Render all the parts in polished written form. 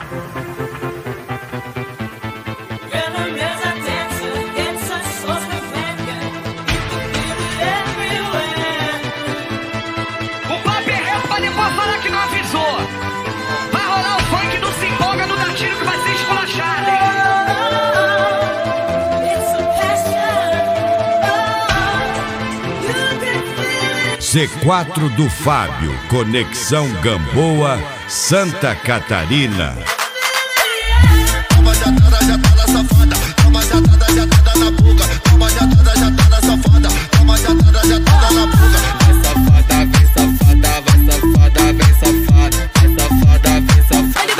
C4 do Fábio, Conexão Gamboa, Santa Catarina. Já tá na safada, toma jatada, já tá na boca. Toma jatada, já tá na safada, toma jatada, já tá na boca. Vai safada, vem safada, vai safada, vem safada, vai safada, vem safada,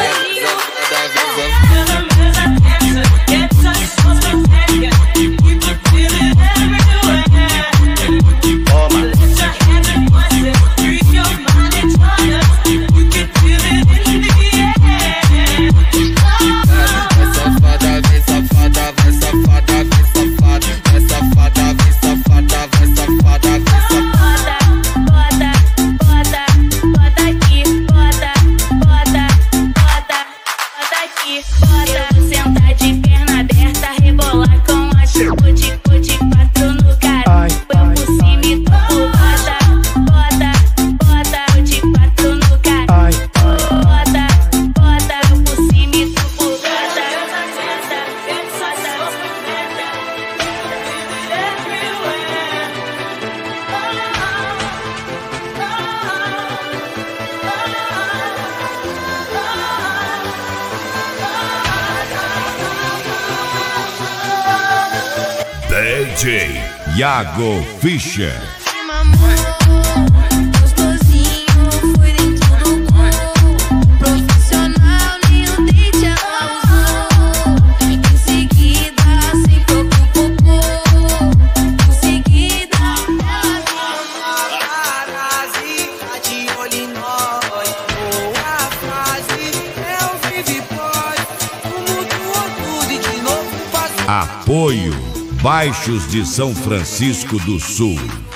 DJ Iago Fischer. Apoio Baixos de São Francisco do Sul.